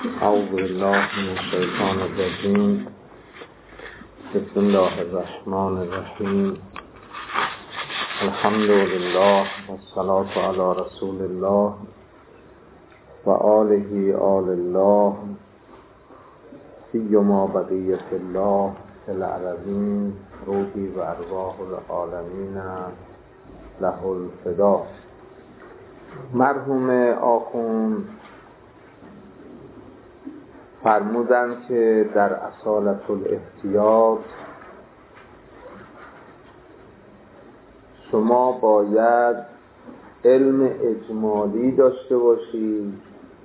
اعوذ بالله من الشیطان الرجیم. بسم الله الرحمن الرحیم. الحمد لله والصلاة علی رسول الله و آله آل الله سیما بقیة الله فی الارضین روحی و ارواح العالمین له الفدا. مرحوم آخوند فرمودند که در اصالة الاحتیاط شما باید علم اجمالی داشته باشید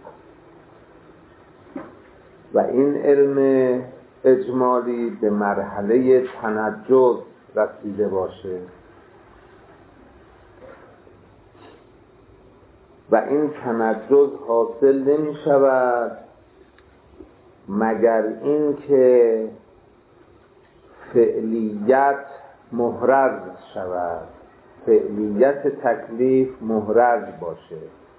و این علم اجمالی به مرحله تنجز رسیده باشه و این تنجز حاصل نمی شود مگر این که فعلیت محرز شود، فعلیت تکلیف محرز باشه.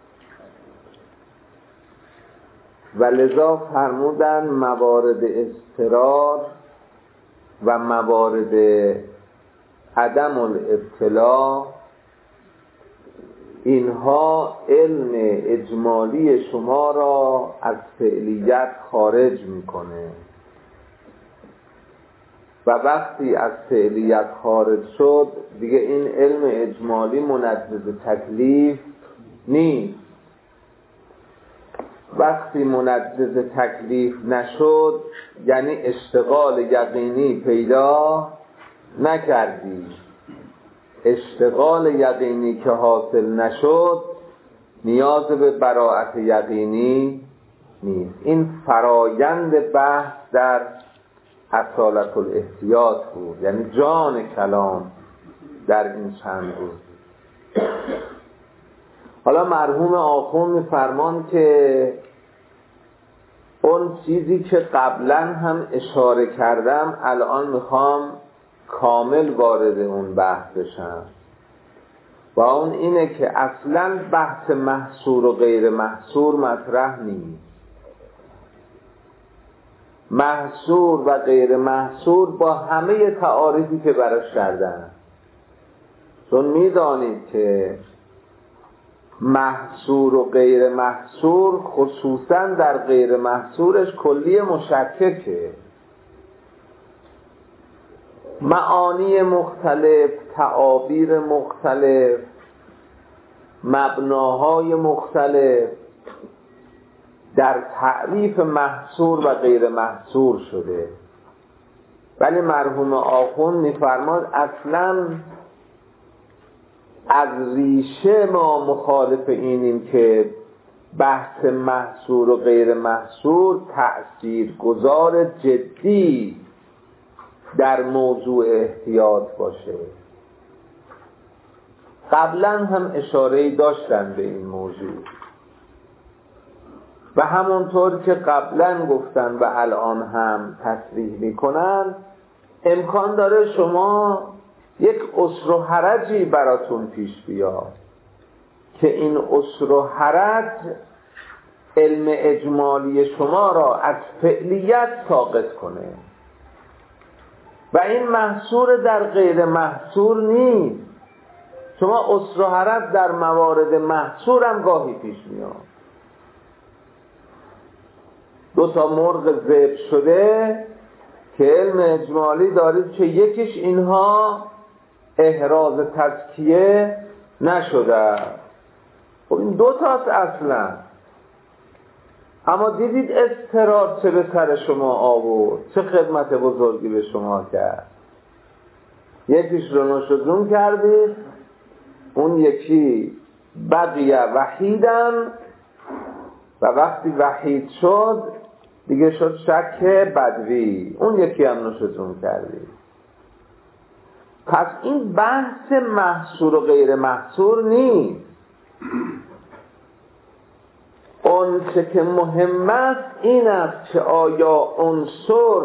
و لذا فرمودن موارد اضطرار و موارد عدم الابتلا اینها علم اجمالی شما را از فعلیت خارج میکنه و وقتی از فعلیت خارج شد دیگه این علم اجمالی منجز تکلیف نیست. وقتی منجز تکلیف نشد یعنی اشتغال یقینی پیدا نکردی. اشتغال یقینی که حاصل نشد نیاز به براءت یقینی نیست. این فرایند بحث در اصالة الاحتیاط بود، یعنی جان کلام در این چند روز. حالا مرحوم آخوند می‌فرمان که اون چیزی که قبلا هم اشاره کردم الان میخوام کامل وارد اون بحث بشم و اون اینه که اصلا بحث محصور و غیر محصور مطرح نیست. محصور و غیر محصور با همه تعاریفی که براش کردن، چون میدانید که محصور و غیر محصور خصوصا در غیر محصورش کلی مشککه. معانی مختلف، تعابیر مختلف، مبناهای مختلف در تعریف محصور و غیر محصور شده، ولی مرحوم آخوند می‌فرماد اصلاً از ریشه ما مخالف اینیم که بحث محصور و غیر محصور تأثیرگذار جدی در موضوع احتیاط باشه. قبلا هم اشاره‌ای داشتن به این موضوع و همونطور که قبلا گفتن و الان هم تصریح میکنن امکان داره شما یک عسر و حرجی براتون پیش بیاد که این عسر و حرج علم اجمالی شما را از فعلیت ساقط کنه و این محصور در غیر محصور نیست. شما عسر و حرج در موارد محصور هم گاهی پیش میاد. دو تا مرغ ذبح شده که علم اجمالی دارید که یکیش اینها احراز تزکیه نشده، خب این دو تاست اصلا، اما دیدید اضطرار چه به سر شما آورد، چه خدمت بزرگی به شما کرد. یکیش رو نوشدون کردید، اون یکی بقیه وحیدن و وقتی وحید شد دیگه شد شک بدوی، اون یکی هم نوشدون کردید. پس این بحث محصور و غیر محصور نیست. اون چه که مهم است این است که آیا عنصر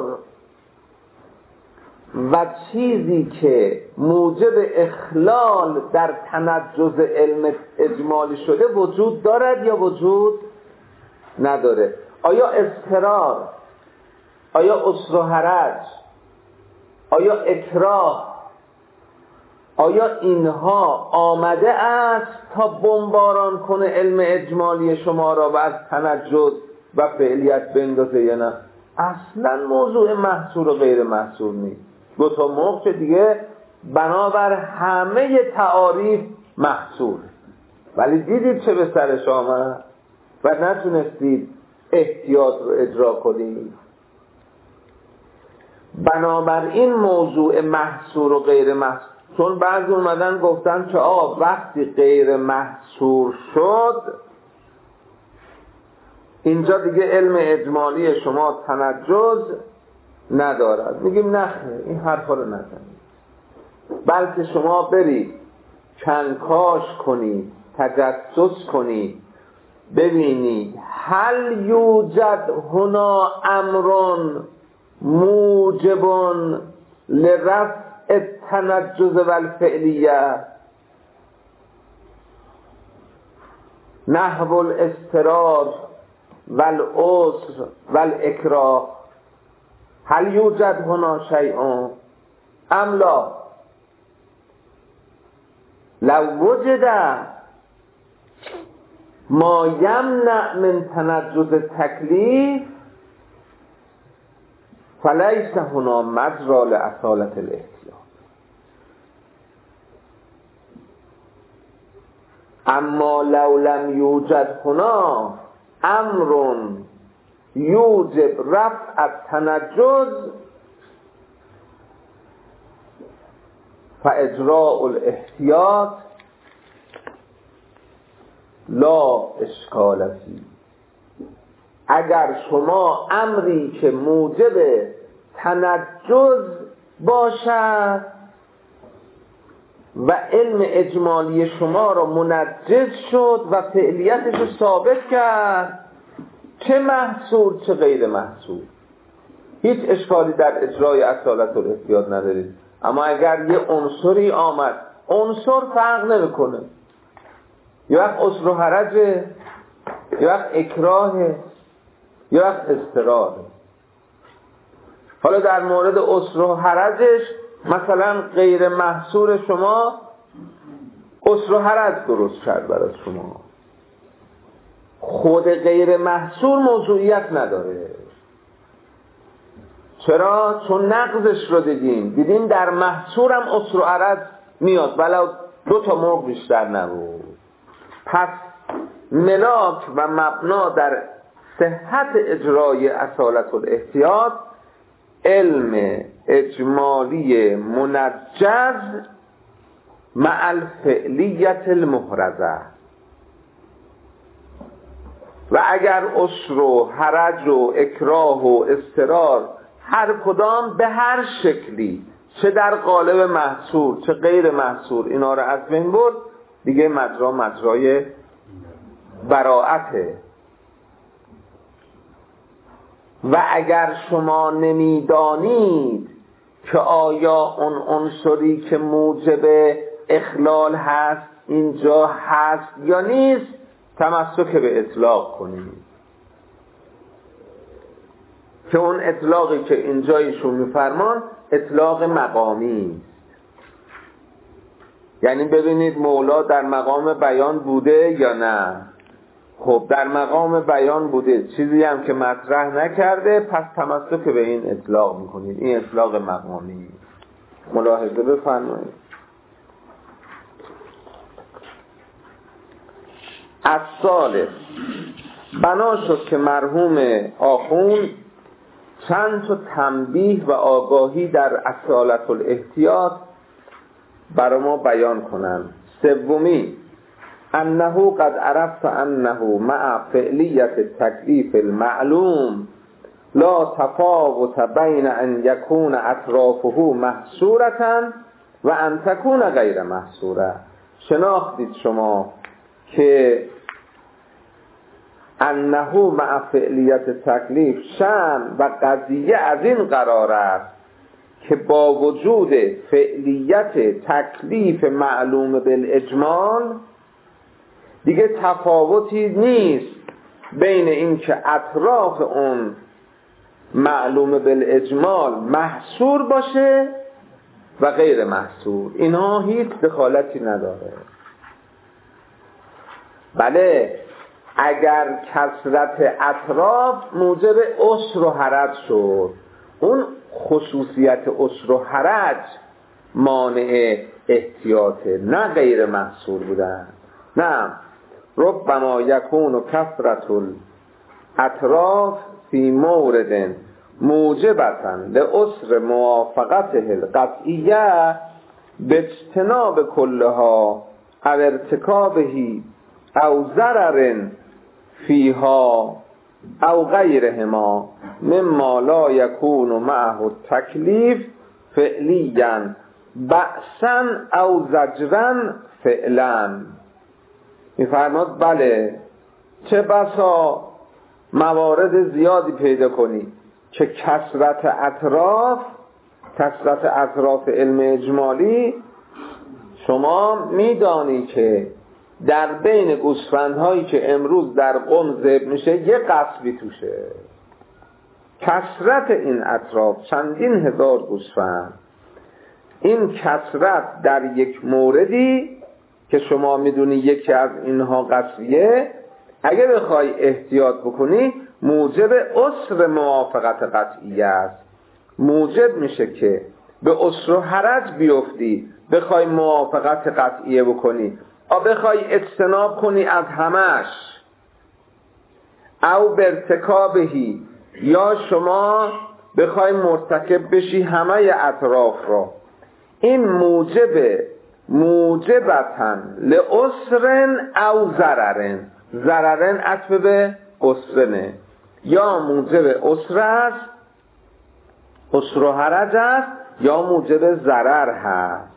و چیزی که موجب اخلال در تنجز علم اجمالی شده وجود دارد یا وجود نداره. آیا اضطرار، آیا عسر و حرج، آیا اکراه، آیا اینها آمده است تا بمباران کنه علم اجمالی شما را و از تنجد و فعلیت بندازه یا نه؟ اصلا موضوع محصور و غیر محصور نیست. دو تا موقع دیگه بنابر همه تعاریف محصور، ولی دیدید چه به سرش آمد و نتونستید احتیاط رو اجرا کنید. بنابراین موضوع محصور و غیر محصور، چون بعضی اومدن گفتن که وقتی غیر محصور شد اینجا دیگه علم اجمالی شما تنجز ندارد. میگیم نخیر، این حرفا رو نزنید، بلکه شما برید کنکاش کنید، تجسس کنید، ببینید هل یوجد هنا امرون موجبون لرفع التنجز والفعلیه نحو الاضطرار والعسر والاکراه. هل یوجد هنا شیء ام لا؟ لو وجد ما یمنع من تنجز تکلیف فلیس هنا مجرا لاصالة الاحتیاط. اما لو لم یوجد هنا امر یوجب رفع التنجز فاجراء الاحتیاط لا اشکال فیه. اگر شما امری که موجب تنجز باشد و علم اجمالی شما را منجز شد و فعلیتش رو ثابت کرد، چه محصور چه غیر محصور، هیچ اشکالی در اجرای اصالت الاحتیاط ندارید. اما اگر یه عنصری آمد، عنصر فرق نمیکنه، یا وقت عسر و حرجه، یا وقت اکراهه، یا وقت اضطراره. حالا در مورد عسر و حرجش مثلا غیر محصور شما عسر و حرج درست کرد برای شما، خود غیر محصور موضوعیت نداره. چرا؟ چون نقضش رو دیدیم در محصور هم عسر و حرج میاد ولو 2 تا موقع بیشتر نبود. پس ملاک و مبنا در صحت اجرای اصالت الاحتیاط علم اجمالی منجز مع الفعلیت المحرزه. و اگر عسر و حرج و اکراه و اضطرار هر کدام به هر شکلی، چه در قالب محصور چه غیر محصور، اینا رو از بین برد، دیگه مجرای براعته. و اگر شما نمیدانید که آیا اون عنصری که موجب اخلال هست اینجا هست یا نیست، تمسک به اطلاق کنید که اون اطلاقی که اینجا ایشون میفرمان اطلاق مقامی است. یعنی ببینید مولا در مقام بیان بوده یا نه. خب در مقام بیان بوده، چیزی هم که مطرح نکرده، پس تمسک به این اطلاق میکنید. این اطلاق مقامی. ملاحظه بفرمایید. الثالث، بنا شد که مرحوم آخوند چند تا تنبیه و آگاهی در اصالت الاحتیاط برای ما بیان کنند. سومی، انه قد عرفت انه مع فعلیت التکلیف المعلوم لا تفاوت بین ان یکون اطرافه محصورة و ان تکون غیر محصوره. شناختید شما که انه مع فعلیت تکلیف شأن و قضیه از این قرار است که با وجود فعلیت تکلیف معلوم بالاجمال دیگه تفاوتی نیست بین این که اطراف اون معلوم بالاجمال محصور باشه و غیر محصور، اینها هیچ دخالتی نداره. بله اگر کثرت اطراف موجب عسر و حرج شد، اون خصوصیت عسر و حرج مانع احتیاطه، نه غیر محصور بودن. نه، ربما یکون کثرت الاطراف فی مورد موجبتا لعسر موافقته القطعیه باجتناب کلها او ارتکابه او ضرر فیها او غیرهما مما لا یکون معه التکلیف فعلیا بأسا او زجرا فعلا. میفرماد بله چه بسا موارد زیادی پیدا کنی که کثرت اطراف علم اجمالی، شما میدانی که در بین گوسفندهایی که امروز در قم ذبح میشه یه قصبی توشه. کثرت این اطراف چندین هزار گوسفند، این کثرت در یک موردی که شما میدونی یکی از اینها قصبیه، اگه بخوای احتیاط بکنی موجب عسر موافقت قطعیه است، موجب میشه که به عسر و حرج بیفتی، بخوای موافقت قطعیه بکنی او بخوای اجتناب کنی از همش، او برتکابهی، یا شما بخوای مرتکب بشی همه اطراف را. این موجبتن لعسرن او ضررن، ضررن عطف به عسرنه، یا موجب عسر است، عسر و حرج است، یا موجب ضرر هست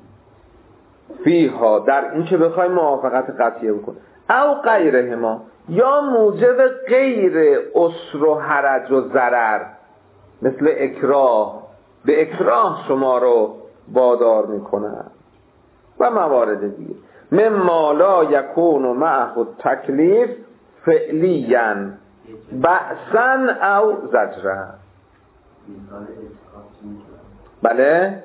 فیها، در این که بخوای موافقت قطعیه بکن، او غیرهما، یا موجب غیر عسر و حرج و ضرر، مثل اکراه، به اکراه شما رو وادار میکنن و موارد دیگه. مما لا یکون معه التکلیف فعلیا بأسا او زجرا. بله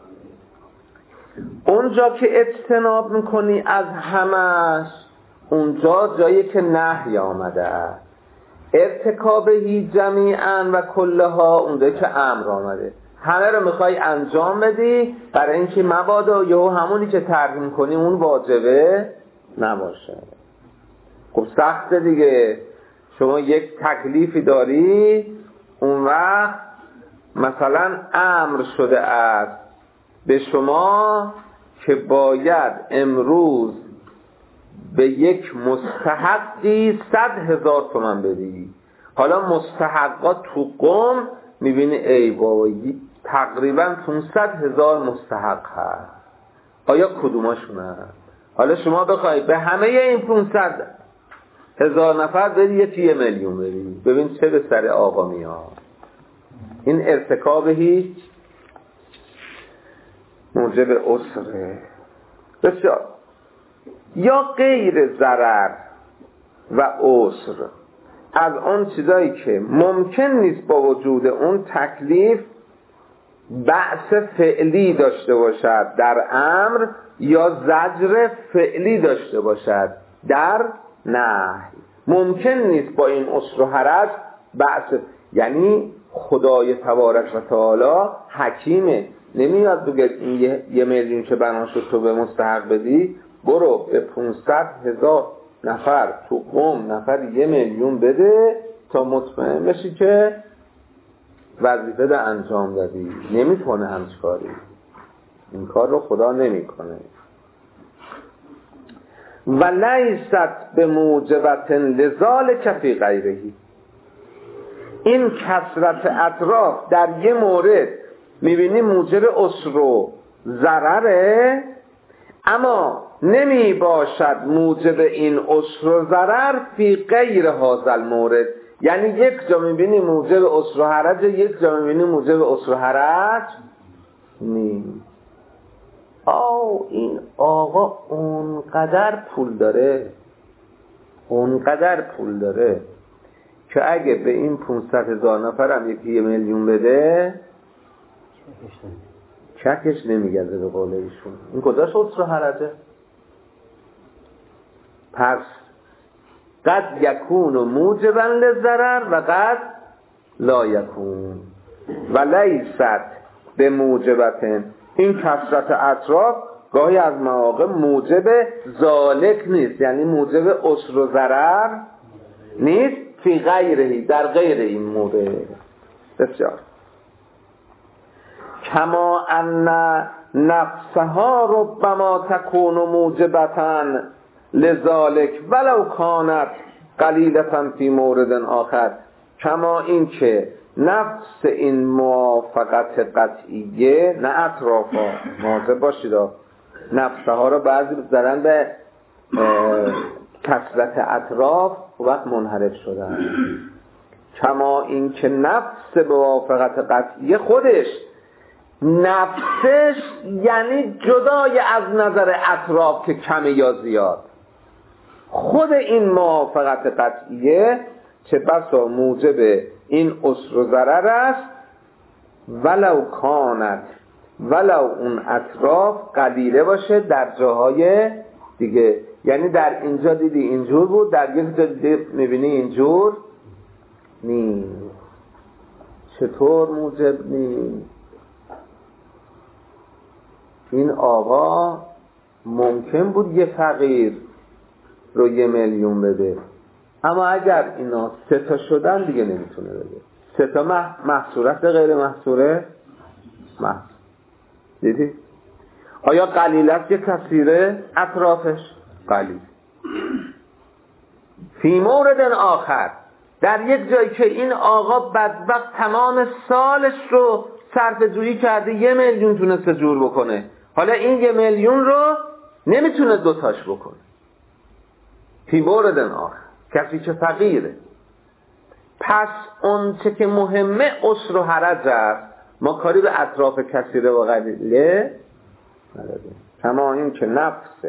اونجا که اجتناب میکنی از همش، اونجا جایی که نهی آمده، ارتکابهی جمیعا و کلها اونجا که امر آمده، همه رو میخوای انجام بدی برای اینکه مبادا یهو همونی که ترجمه کنی اون واجبه نباشه. خب سخته دیگه، شما یک تکلیفی داری، اون وقت مثلا امر شده است به شما که باید امروز به یک مستحقی 100,000 تومان بدی. حالا مستحقات تو قم میبینی ای بابایی تقریبا 500,000 مستحق هست، آیا کدوماشون هست؟ حالا شما بخوای به همه این 500,000 نفر بدی، یکی 1 میلیون بدی، ببین چه به سر آقا میاد. این ارتکاب هیچ موجب عسره. بسیار. یا غیر ضرر و عسر، از اون چیزایی که ممکن نیست با وجود اون تکلیف بأس فعلی داشته باشد در امر، یا زجر فعلی داشته باشد در نهی. ممکن نیست با این عسر و حرج بأس، یعنی خدای تبارک و تعالی حکیمه، نمیاد بگه این 1 میلیون که بنا شد تو به مستحق بدی، برو به 500,000 نفر تو قوم نفر 1 میلیون بده تا مطمئن بشی که وظیفه ده انجام دادی. نمیکنه همچه کاری، این کار رو خدا نمیکنه. و لیست به موجبت لذالک فی غیرهی. این کثرت اطراف در یه مورد میبینی موجب عسر و ضرره، اما نمی باشد موجب این عسر و ضرر فی غیر هذا المورد. یعنی یک جا میبینی موجب عسر و حرج، یک جا میبینی موجب عسر و حرج نیست. این آقا اونقدر پول داره، اونقدر پول داره که اگه به این 500,000 نفر هم یکی 1,000,000 بده چکش نمیگزه به قول ایشون. این کجاش عسر و حرجه؟ پس قد یکون موجبا للضرر و قد لا یکون و لیست به موجبتن. این کثرت اطراف گاهی از مواقع موجب ذالک نیست، یعنی موجب عسر و ضرر نیست، فی غیرهی، در غیر این مورد. بسیار کما ان نفسها ربما تکون موجبتا لذالک ولو کانت قلیلتا فی مورد آخر. کما این که نفس این موافقت قطعیه، نه اطرافا، مواظب باشید نفسها را بعضی زدن به کثرت اطراف و وقت منحرف شدن. کما این که نفس موافقت قطعیه خودش، نفسش یعنی جدای از نظر اطراف که کمه یا زیاد، خود این موافقت قطعیه چه بسا موجب این عسر و ضرر است، ولو کانت، ولو اون اطراف قلیله باشه در جاهای دیگه. یعنی در اینجا دیدی اینجور بود، در یک جا دیدی میبینی اینجور نیست. چطور موجب نیست؟ این آقا ممکن بود یه فقیر رو 1,000,000 بده، اما اگر اینا 3 تا شدن دیگه نمیتونه بده. 3 تا محصورت غیر محصوره محصور. دیدی؟ آیا قلیلت یه کثیره؟ اطرافش قلیل. فی مورد آخر، در یک جایی که این آقا بدبخت تمام سالش رو صرف جویی کرده 1,000,000 تونسته جور بکنه، حالا این 1,000,000 رو نمیتونه 2 تاش بکنه. فی مورد آخر، کسی که فقیره. پس اون چه که مهمه عسر و حرج است، ما کاری به اطراف کثیره و قلیله نداریم. کما این که نفس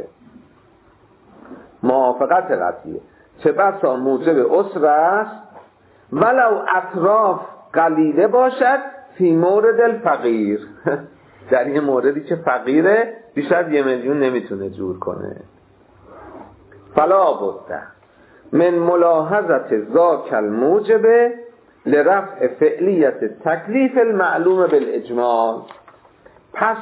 موافقت قطعیه چه بسا موجب عسر است، ولو اطراف قلیله باشد فی مورد الفقیر. در این موردی که فقیره بیش از 1,000,000 نمیتونه جور کنه. فلا بد من ملاحظت ذاک الموجب لرفع فعلیت تکلیف المعلوم بالاجمال. پس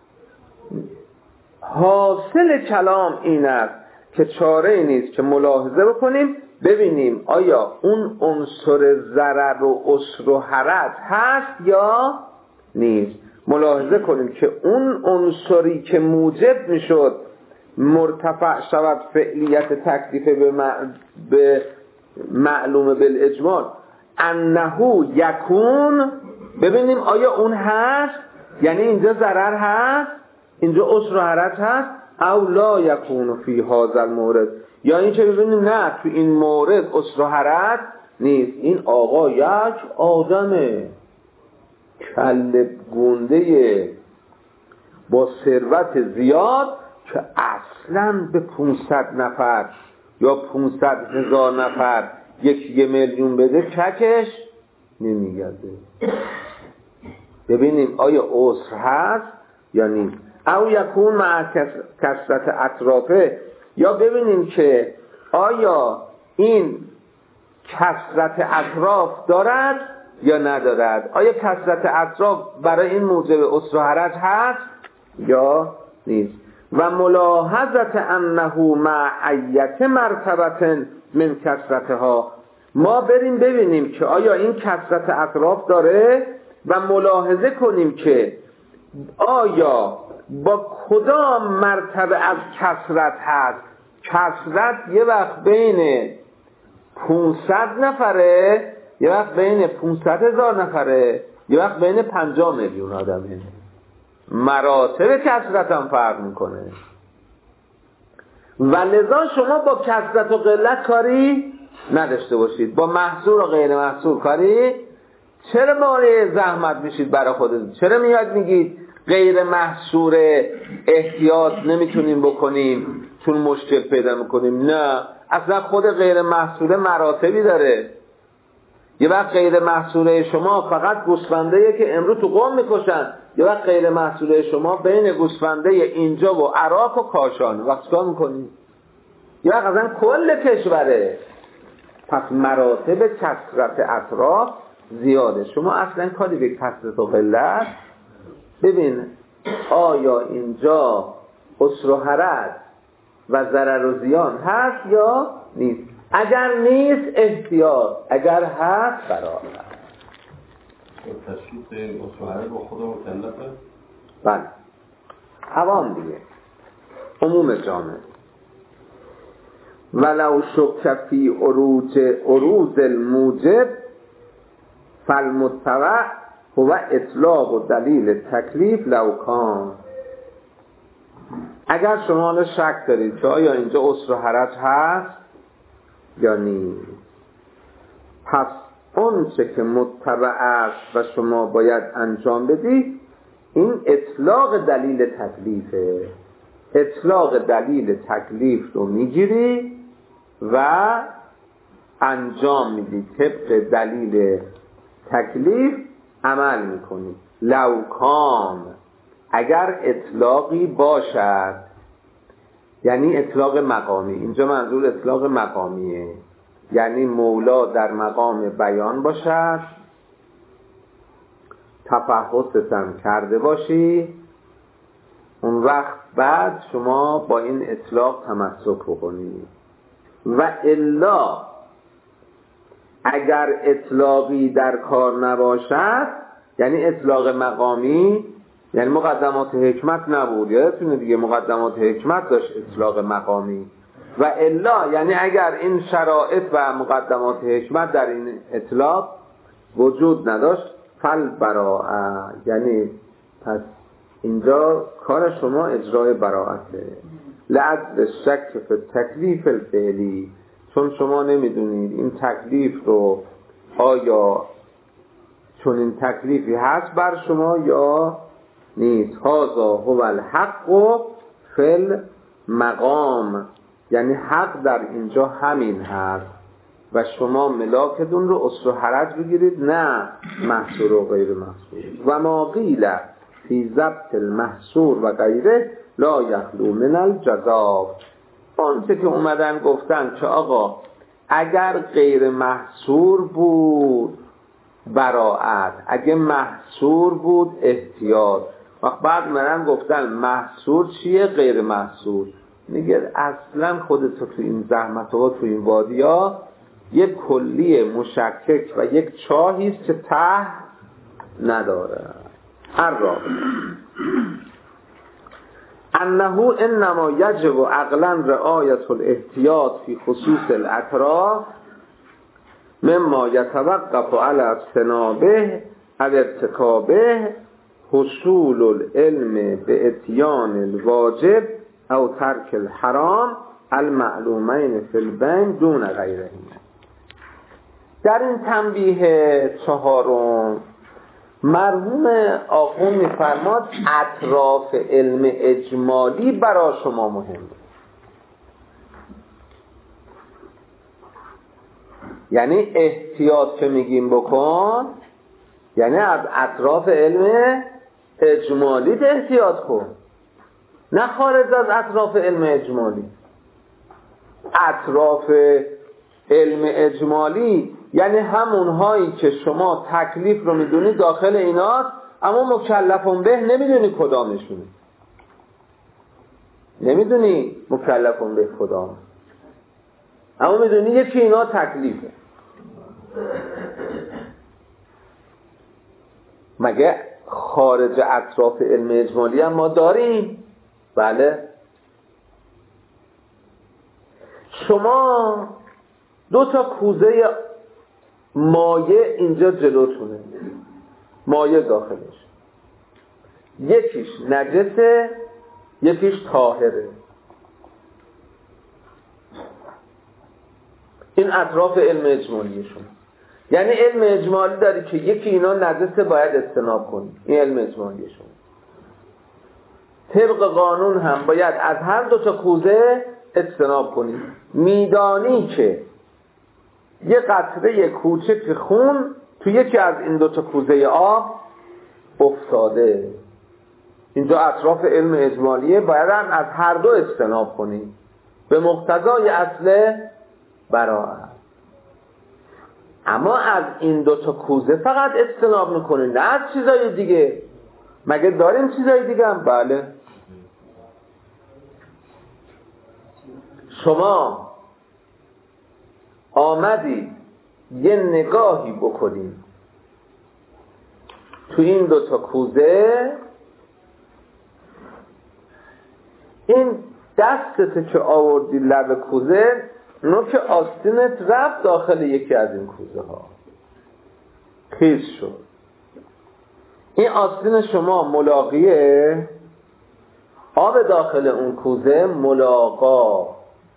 حاصل کلام این است که چاره نیست که ملاحظه بکنیم ببینیم آیا اون عنصر ضرر و عسر و حرج هست یا نیست. ملاحظه کنیم که اون عنصری که موجب میشد مرتفع شود فعلیت تکلیف به معلوم بالاجمال، انه یکون، ببینیم آیا اون هست، یعنی اینجا ضرر هست، اینجا عسر و حرج هست، او لا یکون فی هذا المورد، یا این که ببینیم نه تو این مورد عسر و حرج نیست. این آقا یک آدم کله گنده با ثروت زیاد که اصلا به 500 نفر یا 500,000 نفر 1,000,000 بده چکش نمیگرده. ببینیم آیا عسر هست یا نیست. او یکون مع کثرت اطرافه، یا ببینیم که آیا این کثرت اطراف دارد یا ندارد. آیا کثرت اطراف برای این موجب عسر و حرج هست یا نیست. و ملاحظت انه مع ایت مرتبه من کثرتها، ما بریم ببینیم که آیا این کثرت اطراف داره و ملاحظه کنیم که آیا با کدام مرتبه از کثرت هست. کثرت یه وقت بین 500 نفره، یه وقت بین 500,000 نفره، یه وقت بین 50,000,000 آدمه. مراتب کثرت هم فرق میکنه و لذا شما با کثرت و قلت کاری نداشته باشید، با محصور و غیر محصور کاری. چرا مانع زحمت میشید برای خودتون؟ چرا میاد میگید غیر محصور احتیاط نمیتونیم بکنیم چون مشکل پیدا میکنیم؟ نه، اصلا خود غیر محصوله مراتبی داره. یه وقت غیر محصوله شما فقط گوسفنده‌ایه که امروز تو قم میکشن، یه وقت غیر محصوله شما بین گوسفنده اینجا و عراق و کاشان. وقت کار میکنی؟ یه وقت اصلا کل کشوره. پس مراتب کثرت اطراف زیاده. شما اصلا کاری به کثرت و قلت ببین آیا اینجا عسر و حرج و ضرر و زیان هست یا نیست. اگر نیست احتیاط، اگر هست براءت. تشخیص عسر و حرج با خود مکلفه؟ بله عوام دیگه، عموم جامعه. ولو شک فی عروض الموجب فالمتبع هو اطلاق و دلیل تکلیف لو کان. اگر شما شک دارید که آیا اینجا عسر و حرج هست یا نیست، پس اون چه که متبع است و شما باید انجام بدید این اطلاق دلیل تکلیفه. اطلاق دلیل تکلیف رو میگیری و انجام میدی، طبق دلیل تکلیف عمل میکنی. لوکان اگر اطلاقی باشد، یعنی اطلاق مقامی. اینجا منظور اطلاق مقامیه، یعنی مولا در مقام بیان باشد، تفحصتم کرده باشی، اون وقت بعد شما با این اطلاق تمسک بکنید. و الا اگر اطلاقی در کار نباشد، یعنی اطلاق مقامی، یعنی مقدمات حکمت نبود، یادتونه دیگه مقدمات حکمت داشت اطلاق مقامی. و الا یعنی اگر این شرایط و مقدمات حکمت در این اطلاق وجود نداشت، فالبراءه، یعنی پس اینجا کار شما اجرای براءته. لعد شک فی تکلیف الفعلی، چون شما نمیدونید این تکلیف رو آیا چون این تکلیفی هست بر شما یا نیست. هذا هو الحق فی المقام، یعنی حق در اینجا همین هست و شما ملاکتون رو عسر و حرج بگیرید، نه محصور و غیر محصور. و ما قیل فی ضبط المحصور و غیره لا یخلو من الجزا. آنچه که اومدن گفتن که آقا اگر غیر محصور بود براءت، اگه محصور بود احتیاط. وقت بعد منم گفتن محصور چیه غیر محصور، میگه اصلا خودتو تو این زحمت ها تو این وادی ها یک کلی مشکک و یک چاهیست که ته نداره. الرابع انه انما یجب عقلا رعایت الاحتیاط فی خصوص الاطراف مما یتوقف علی اجتنابه او ارتکابه حصول العلم به اتیان الواجب او ترک الحرام المعلومین فی البین دون غیره. در این تنبیه چهارم مرحوم آخوند میفرماد اطراف علم اجمالی برای شما مهمه. یعنی احتیاط که میگیم بکن، یعنی از اطراف علم اجمالی احتیاط کن، نه خارج از اطراف علم اجمالی. اطراف علم اجمالی یعنی همون هایی که شما تکلیف رو میدونی داخل ایناست، اما مکلفون به نمیدونی کدامشونه، نمیدونی مکلفون به کدام، اما میدونی یکی اینا تکلیفه. مگه خارج اطراف علم اجمالی هم ما داریم؟ بله. شما دو تا کوزه مایع اینجا جلوتونه، مایع داخلش، یکیش نجسه یکیش طاهره. این اطراف علم اجمالی شما. یعنی علم اجمالی داری که یکی اینا نجسه باید اجتناب کنی، این علم اجمالی شما. طبق قانون هم باید از هر دو تا کوزه اجتناب کنی. میدانی که یه قطره کوچک خون تو یکی از این دوتا کوزه آب افتاده. اینجا اطراف علم اجمالیه، باید هم از هر دو اجتناب کنی به مقتضای اصل براءت. اما از این دوتا کوزه فقط اجتناب میکنی، نه از چیزای دیگه. مگه داریم چیزای دیگه هم؟ بله. شما آمدی یه نگاهی بکنی تو این دوتا کوزه، این دستت که آوردی لب کوزه، نوک آستینت رفت داخل یکی از این کوزه ها، خیس شد. این آستین شما ملاقیه، آب داخل اون کوزه ملاقا.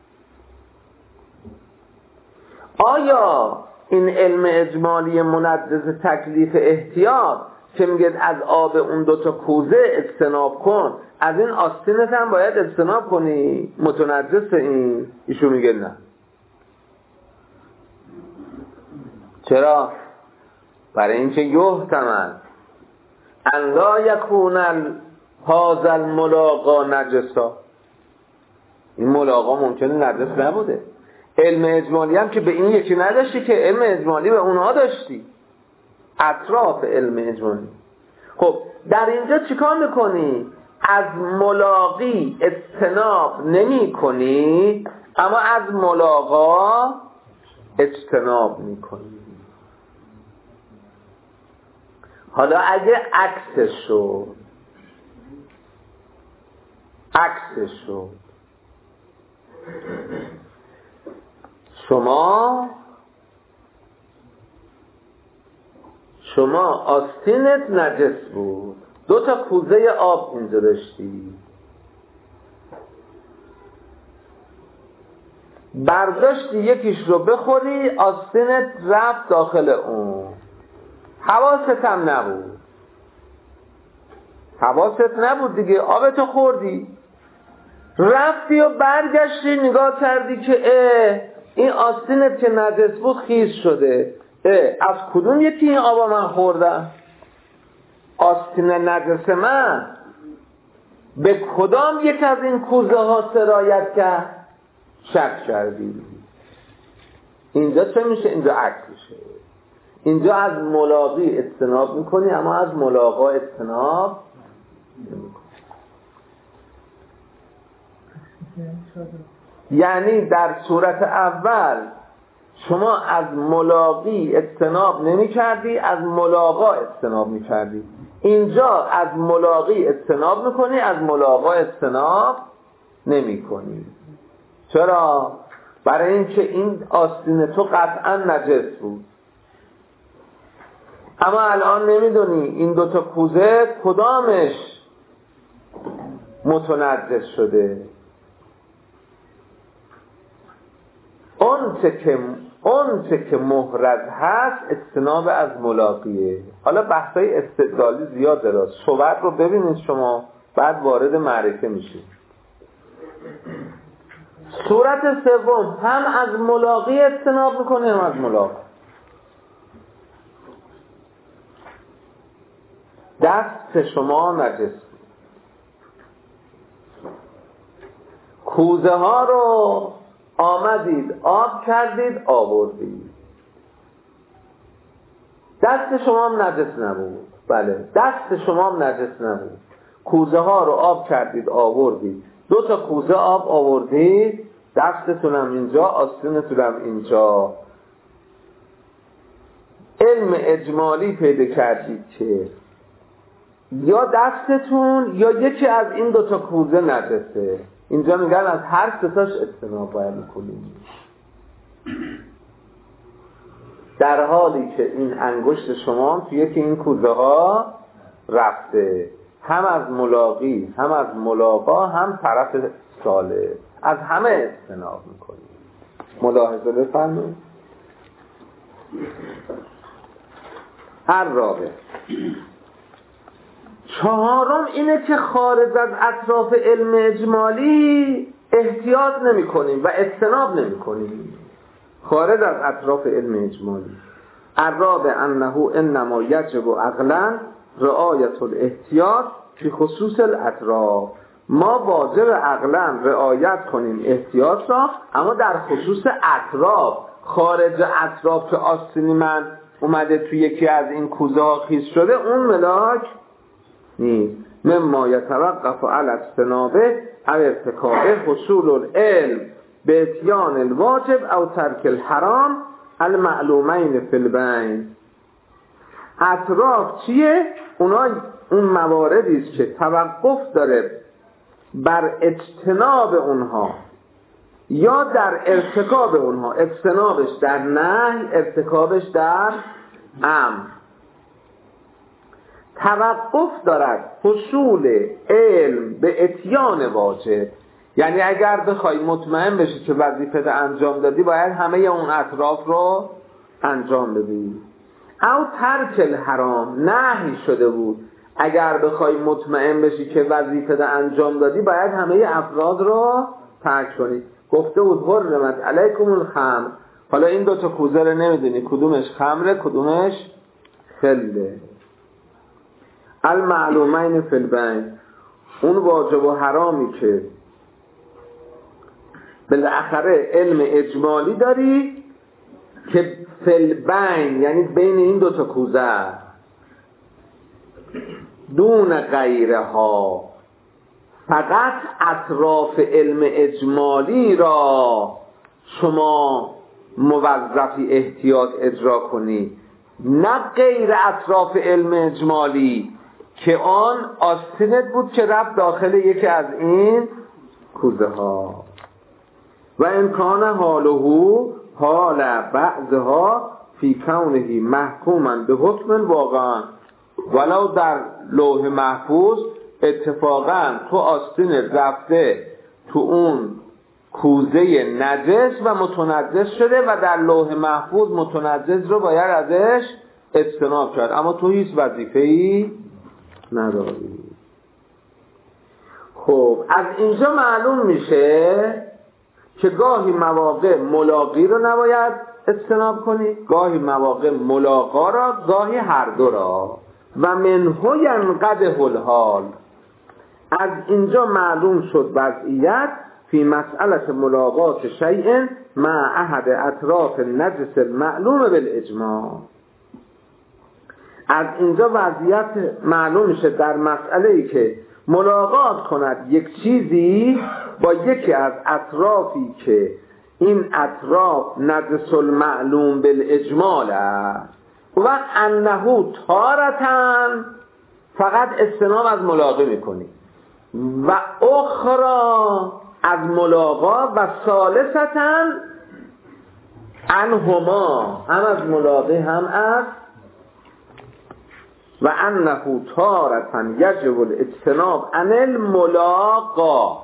آیا این علم اجمالی منجز تکلیف احتیاط که میگه از آب اون دوتا کوزه اجتناب کن، از این آستینت هم باید اجتناب کنی متنجس این؟ ایشون میگه نه. چرا؟ برای اینکه یحتمل ان لا یکون هذا الملاقا نجسا، این ملاقا ممکنه نجس نبوده. علم اجمالی هم که به این یکی نداشتی، که علم اجمالی به اونها داشتی، اطراف علم اجمالی. خب در اینجا چیکار میکنی؟ از ملاقی اجتناب نمی کنی، اما از ملاقا اجتناب میکنی. حالا اگه عکسش شد، شما آستینت نجس بود، دو تا کوزه آب اینجا داشتی، برداشتی یکیش رو بخوری، آستینت رفت داخل اون، حواست هم نبود. حواست نبود دیگه، آبتو خوردی، رفتی و برگشتی نگاه کردی که این آستینت که نجس بود خیس شده. از کدوم یکی این آبا من خوردم؟ آستین نجس من به کدام یک از این کوزه ها سرایت کرد؟ شک کردی. اینجا چه میشه؟ اینجا عکس میشه. اینجا از ملاقی اجتناب میکنی، اما از ملاقا اجتناب نمیکنی. یعنی در صورت اول شما از ملاقی اجتناب نمی کردی، از ملاقا اجتناب می کردی. اینجا از ملاقی اجتناب میکنی، از ملاقا اجتناب نمی کنی. چرا؟ برای اینکه این آستین تو قطعا نجس بود، اما الان نمیدونی این دوتا کوزه کدامش متنجس شده. اون چه که محرز هست اجتناب از ملاقیه. حالا بحثای استدلالی زیاد داره، صحبت رو ببینید شما، بعد وارد معرکه میشید. صورت سوم هم از ملاقی اجتناب میکنه، هم از ملاقی. دست شما نجس، کوزه ها رو آمدید آب کردید آوردید، دست شما هم نجس نبود. بله، دست شما هم نجس نبود. کوزه ها رو آب کردید آوردید، دو تا کوزه آب آوردید، دستتونم اینجا، آستینتونم اینجا. علم اجمالی پیدا کردید که یا دستتون یا یکی از این دوتا کوزه نجسه. اینجا میگن از هر ستاش اجتناب باید میکنیم، در حالی که این انگشت شما توی یکی این کوزه ها رفته، هم از ملاقی هم از ملاقا هم طرف ساله، از همه اجتناب میکنیم. ملاحظه بفرمایید. هر رابع چهارم اینه که خارج از اطراف علم اجمالی احتیاط نمی کنیم و اجتناب نمی کنیم خارج از اطراف علم اجمالی. الرابع انه انما یجب عقلا رعایت الاحتیاط فی خصوص الاطراف. ما واجب عقلا رعایت کنیم احتیاط را، اما در خصوص اطراف. خارج اطراف که آستینی من اومده توی یکی از این کوزه ها خیس شده، اون ملاک نیست. مما یتوقف علی اجتنابه او ارتکابه حصول العلم به اتیان الواجب او ترک الحرام المعلومین فی البین. اطراف چیه؟ اون مواردی است که توقف داره بر اجتناب اونها یا در ارتکاب اونها. اجتنابش در نهی، ارتکابش در امر. توقف دارد حصول علم به اتیان واجب، یعنی اگر بخوای مطمئن بشی که وظیفه انجام دادی باید همه اون اطراف رو انجام بدی. او ترک الحرام، نهی شده بود، اگر بخوای مطمئن بشی که وظیفه انجام دادی باید همه افراد رو ترک کنی. گفته بود حرمت علیکم الخمر. حالا این دوتا کوزه رو نمیدونی کدومش خمره کدومش خله. المعلومین فی البین، اون واجب و حرامی که بالاخره علم اجمالی داری که فی البین یعنی بین این دوتا کوزه، دون غیره ها، فقط اطراف علم اجمالی را شما موظفی احتیاط اجرا کنی، نه غیر اطراف علم اجمالی که آن آستینت بود که رفت داخل یکی از این کوزه ها. و امکان حاله حال بعضها فی کونه محکوما به حکم واقعا، ولو در لوح محفوظ اتفاقا تو آستین رفته تو اون کوزه نجس و متنجس شده و در لوح محفوظ متنجس رو باید ازش اجتناب کرد، اما تو هیچ وظیفه‌ای نداری. خب از اینجا معلوم میشه که گاهی مواقع ملاقی رو نباید اجتناب کنی، گاهی مواقع ملاقا را، گاهی هر دو را. و منه ینقده الحال، از اینجا معلوم شد وضعیت فی مسئله ملاقات شیء مع احد اطراف نجس المعلوم بالاجماع. از اینجا وضعیت معلوم میشه در مسئله ای که ملاقات کند یک چیزی با یکی از اطرافی که این اطراف نجس المعلوم بالاجمال است و انه تارتن فقط اجتناب از ملاقات میکنی و اخرى از ملاقات و ثالثتن انهما، هم از ملاقات هم از و انه تارتن یجب الاجتناب عن الملاقا.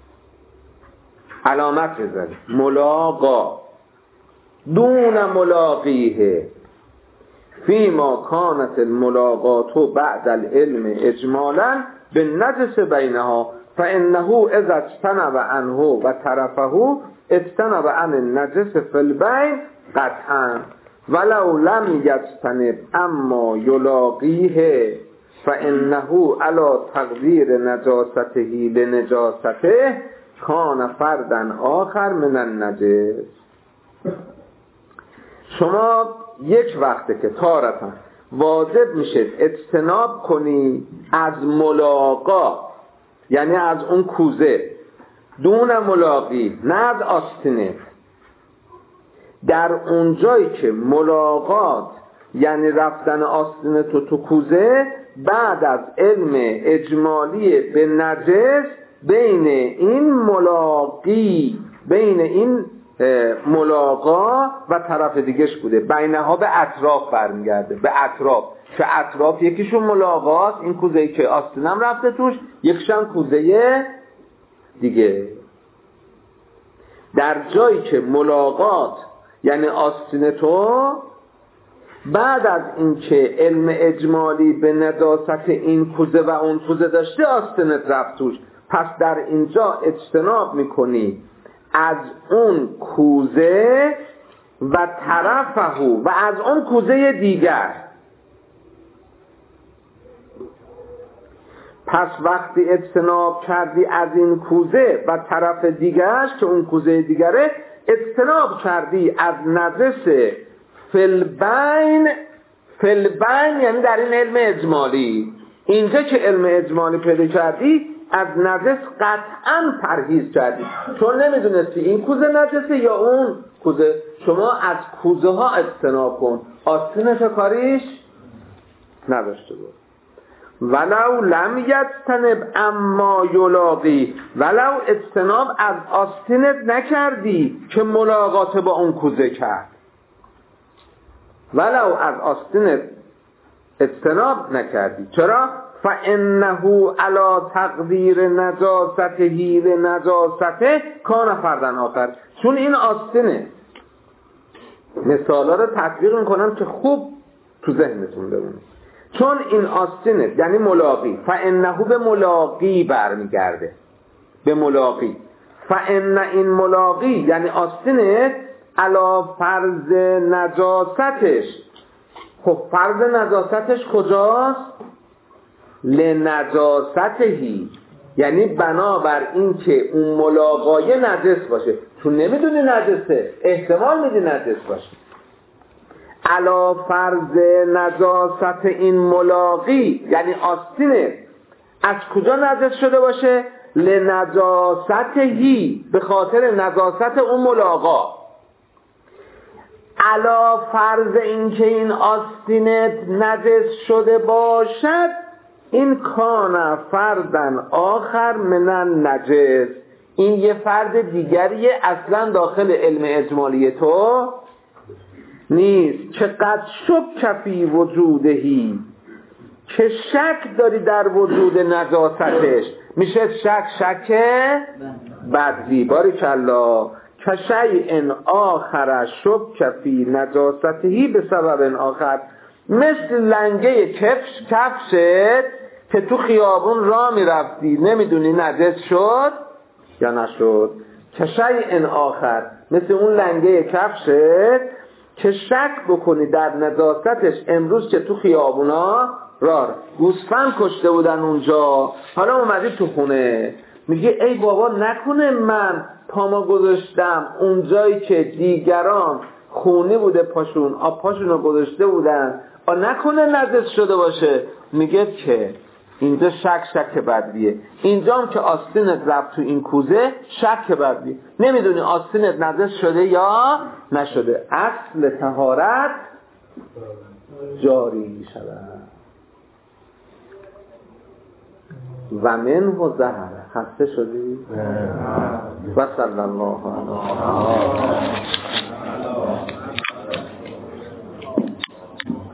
علامت بزنید ملاقا دون ملاقیه فیما کانت الملاقات بعد العلم اجمالا بالنجس بینها فانه اذا اجتنب عنه و طرفه اجتنب عن النجس فی البین قطعا ولو لم یجتنب اما یلاقیه فانه علی تقدیر نجاسته لنجاسته کان فردا آخر من النجس. شما یک وقته که تارتن واجب میشه اجتناب کنی از ملاقات، یعنی از اون کوزه، دون ملاقی، نه از آستینه. در اونجایی که ملاقات یعنی رفتن آستینه تو کوزه، بعد از علم اجمالی به نجس، بین این ملاقی، بین این ملاقا و طرف دیگهش بوده، بینها به اطراف برمیگرده، به اطراف که اطراف یکیشون ملاقات، این کوزه‌ای که آستینم رفته توش، یکیشون کوزه دیگه. در جایی که ملاقات یعنی آستین تو، بعد از اینکه علم اجمالی به نجاست این کوزه و اون کوزه داشته آستینت رفت توش، پس در اینجا اجتناب میکنی از اون کوزه و طرفه و از اون کوزه دیگر. پس وقتی اجتناب کردی از این کوزه و طرف دیگرش که اون کوزه دیگره، اجتناب کردی از نجس فلبین یعنی در این علم اجمالی. اینجا که علم اجمالی پیدا کردی از نجس قطعا پرهیز کردی، چون نمیدونستی این کوزه نجسه یا اون کوزه. شما از کوزه ها اجتناب کن، آستینش کاریش نداشته بود. ولو لم یجتنب اما یلاقی، ولو اجتناب از آستینت نکردی که ملاقات با اون کوزه کرد، ولو از آستینت اجتناب نکردی. چرا؟ فانه علی تقدیر نجاسته لنجاسته کان فردن آخر. چون این آستینه، مثالا رو تطبیق میکنم که خوب تو ذهنتون بمونه. چون این آستینه یعنی ملاقی، فانه به ملاقی برمیگرده، به ملاقی. فان این ملاقی یعنی آستینه علی فرض نجاستش. خب فرض نجاستش کجاست؟ لنجاستهی، یعنی بنابر این که اون ملاقای نجس باشه. چون نمیدونی نجسه، احتمال میدی نجس باشه. علا فرض نجاست این ملاقی یعنی آستینه از کجا نجس شده باشه؟ لنجاستهی، به خاطر نجاست اون ملاقا. علا فرض این که این آستینت نجس شده باشد، این کان فردن آخر من النجس، این یه فرد دیگریه، اصلا داخل علم اجمالی تو نیست. چقدر شک فی وجودهی، که شک داری در وجود نجاستش. میشه شک بدوی. باریکالله. کشیء آخر شک فی نجاستهی به سبب آخر، مثل لنگه کفشت که تو خیابون راه میرفتی نمیدونی نجس شد یا نشد. کشیء آخر، مثل اون لنگه کفشت که شک بکنی در نجاستش. امروز که تو خیابونا راه گوسفند کشته بودن اونجا، حالا اومدی تو خونه میگه ای بابا نکنه من پاما گذاشتم اونجایی که دیگران خونی بوده پاشون، پاشونو گذاشته بودن، نکنه نجس شده باشه. میگه که اینجا شک بدویه. اینجا هم که آستینت رفت تو این کوزه، شک بدویه. نمیدونی آستینت نجس شده یا نشده. اصل طهارت جاری شده. و منه ظهر. خسته شدی؟ و صلی الله علیه